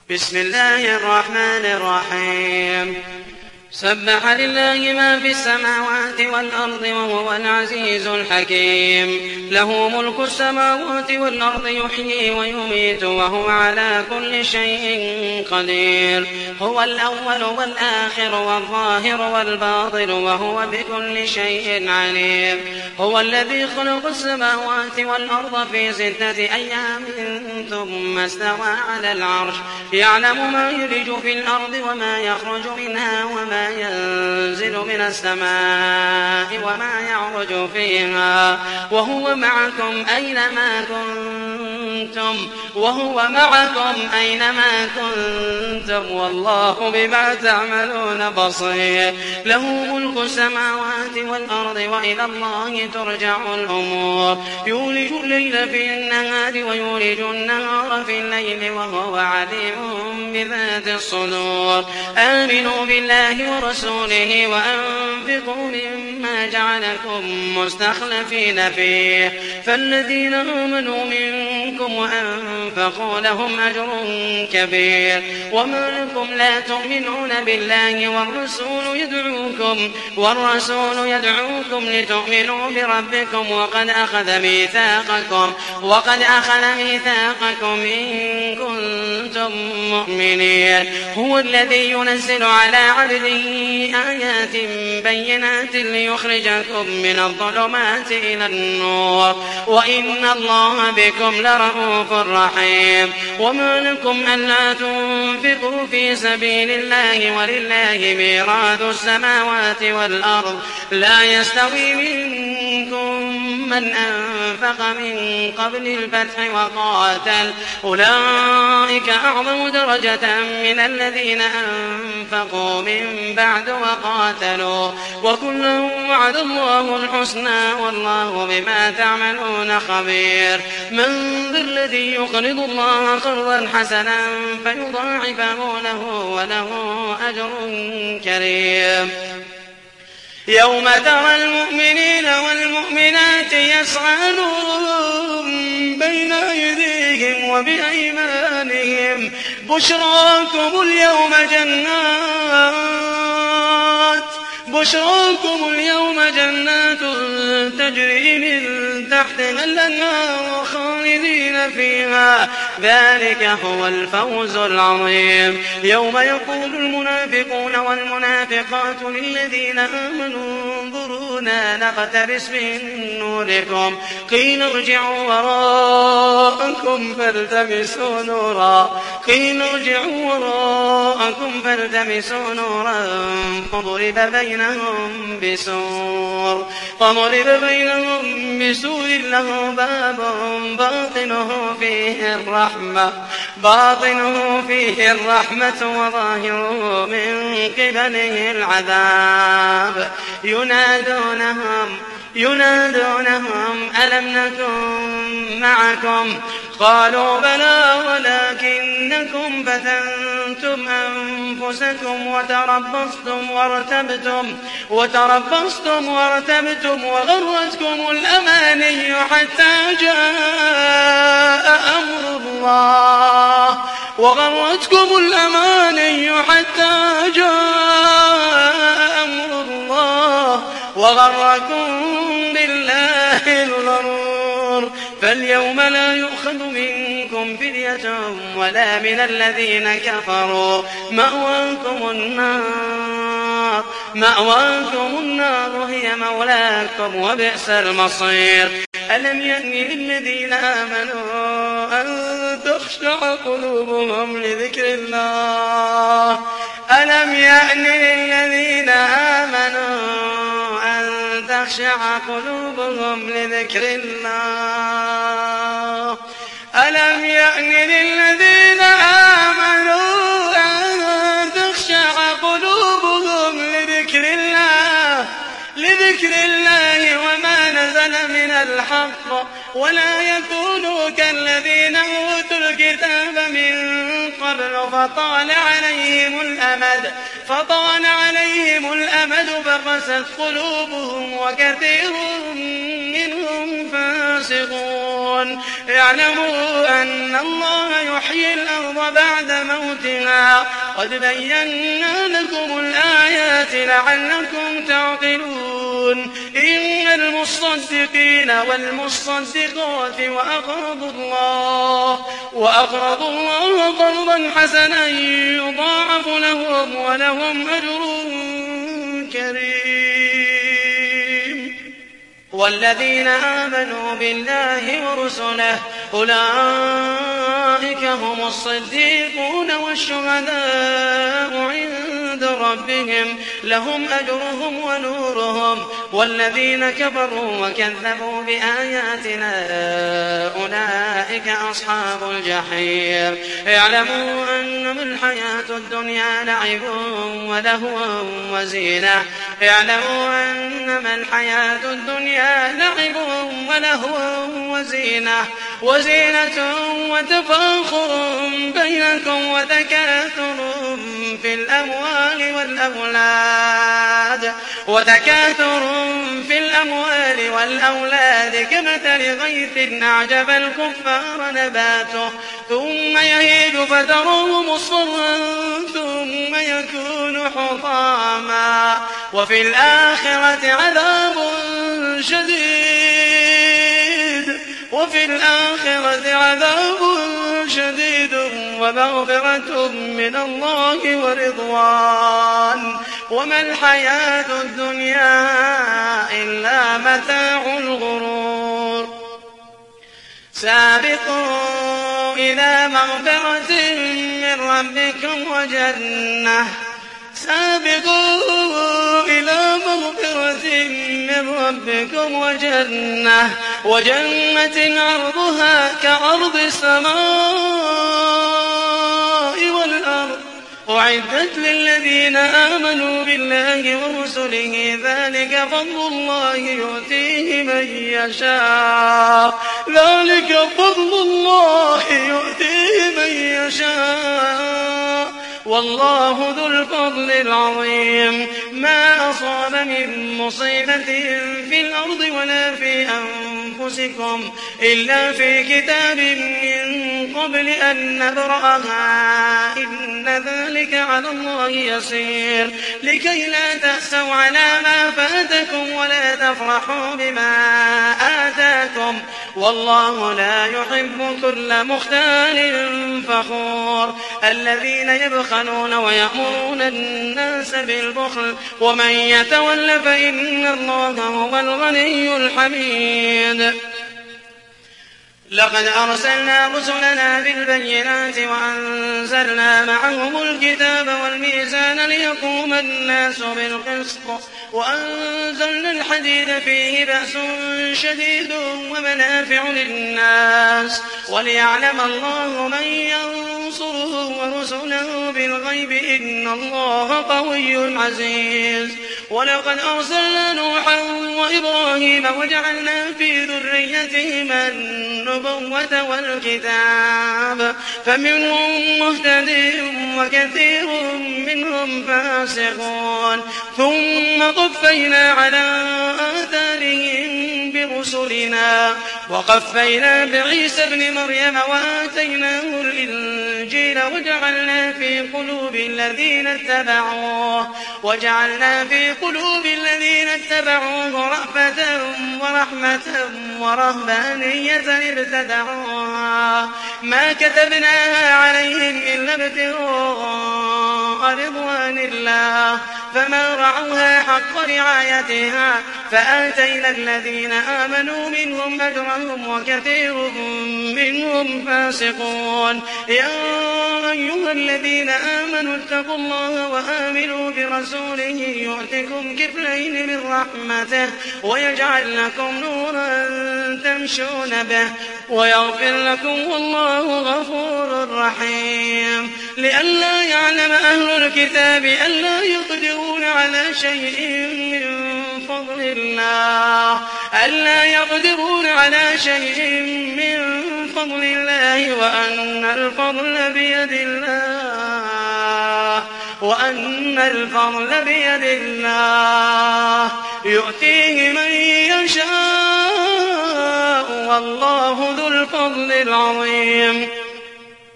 بسم الله الرحمن الرحيم سبح لله ما في السماوات والأرض وهو العزيز الحكيم له ملك السماوات والأرض يحيي ويميت وهو على كل شيء قدير هو الأول والآخر والظاهر والباطن وهو بكل شيء عليم هو الذي خلق السماوات والأرض في 6 أيام ثم استوى على العرش يعلم ما يلج في الأرض وما يخرج منها وما ينزل من السماء وما يعرج فيها وهو معكم أينما كنتم والله بما تعملون بصير له ملك السماوات والأرض وإلى الله ترجع الأمور يولج الليل في النهار ويولج النهار في الليل وهو عليم بذات الصدور آمنوا بالله ورسوله وأنفقوا مما جعلكم مستخلفين فيه فالذين آمنوا منكم وأنفقوا لهم أجر كبير وما لكم لا تؤمنون بالله والرسول يدعوكم لتؤمنوا بربكم وقد أخذ ميثاقكم إن كنتم مؤمنين هو الذي ينزل على عبده آيات بينات ليخرجكم من الظلمات إلى النور وإن الله بكم لرءوف رحيم وما لكم ألا تنفقوا في سبيل الله ولله ميراث السماوات والأرض لا يستوي منكم من أنفق من قبل الفتح وقاتل أولئك أعظم درجة من الذين أنفقوا من بعد وقاتلوا وكلا وعد الله الحسنى والله بما تعملون خبير من ذا الذي يقرض الله قرضا حسنا فيضاعفه له وله أجر كريم يوم ترى المؤمنين والمؤمنات يسعى نورهم بين أيديهم وبأيمانهم بشراكم اليوم جنات تجري من تحتها الأنهار خالدين فيها ذلك هو الفوز العظيم يوم يقول المنافقون والمنافقات للذين آمنوا انظرونا نقتبس من نوركم قيل ارجعوا وراءكم فالتمسوا نورا فضرب بينهم بسور له باب باطنه فيه الرحمة وظاهره من قبله العذاب ينادونهم ألم نكن معكم قالوا بلى ولكنكم فتنتم أنفسكم وتربصتم وارتبتم وغرتكم الأماني حتى جاء أمر الله وغركم بالله الغرور فاليوم لا يؤخذ منكم فدية ولا من الذين كفروا مأواكم النار هي مولاكم وبئس المصير ألم يأن للذين آمنوا أن تخشع قلوبهم لذكر الله ألم يأن للذين آمنوا أن تخشع قلوبهم لذكر الله ألم يأن للذين آمنوا أن تخشع قلوبهم لذكر الله وما نزل من الحق ولا يكونوا كالذين أوتوا الكتاب من قبل فطال عليهم الأمد فقست قلوبهم وكثير منهم فاسقون. اعلموا أن الله يحيي الأرض بعد موتها قد بينا لكم الآيات لعلكم تعقلون. إن المصدقين والمصدقات وأقرضوا الله قرضا حسنا يضاعف لهم ولهم أجر كريم. والذين آمنوا بالله ورسله أولئك هم الصديقون والشهداء عند ربهم لهم أجرهم ونورهم. والذين كفروا وكذبوا بآياتنا أولئك أصحاب الجحيم. اعلموا أنما الحياة الدنيا لعب ولهو وزينة وتفاخر بينكم وتكاثر في الأموال والأولاد كمثل غيث أعجب الكفار نباته ثم يهيج فتراه مصفرا ثم يكون حطاما وفي الآخرة عذاب شديد ومغفرة من الله ورضوان وما الحياة الدنيا إلا متاع الغرور. سابقوا إلى مغفرة من ربكم وجنة عرضها كعرض السماء والأرض أعدت للذين آمنوا بالله ورسله ذلك فضل الله يؤتيه من يشاء والله ذو الفضل العظيم. ما أصاب من مصيبة في الأرض ولا في أنفسكم إلا في كتاب من قبل أن نبرأها إن ذلك على الله يسير. لكي لا تأسوا على ما فاتكم ولا تفرحوا بما آتاكم والله لا يحب كل مختال فخور. الذين يبخلون ويأمرون الناس بالبخل ومن يتول فإن الله هو الغني الحميد. لقد أرسلنا رسلنا بالبينات وأنزلنا معهم الكتاب والميزان ليقوم الناس بالقسط وأنزلنا الحديد فيه بأس شديد ومنافع للناس وليعلم الله من ينصره ورسله بالغيب إن الله قوي عزيز. ولقد أرسلنا نوحا وإبراهيم وجعلنا في ذريتهما النبوة والكتاب فمنهم مهتد وكثير منهم فاسقون. ثم قفينا على آثارهم برسلنا وقفينا بعيسى ابن مريم وآتيناه الإنجيل وجعلنا في قلوب الذين اتبعوه رأفة ورحمة ورهبانية ابتدعوها ما كتبناها عليهم إلا ابتغاء رضوان الله فما رعوها حق رعايتها فآتينا الذين آمنوا منهم أجرهم وكثير منهم فاسقون. يا أيها الذين آمنوا اتقوا الله وآمنوا برسوله يؤتكم كفلين من رحمته ويجعل لكم نورا تمشون به ويغفر لكم والله غفور رحيم. لئلا يعلم أهل الكتاب ألا يقدرون على شيء من فضل الله وأن الفضل بيد الله يؤتيه من يشاء والله ذو الفضل العظيم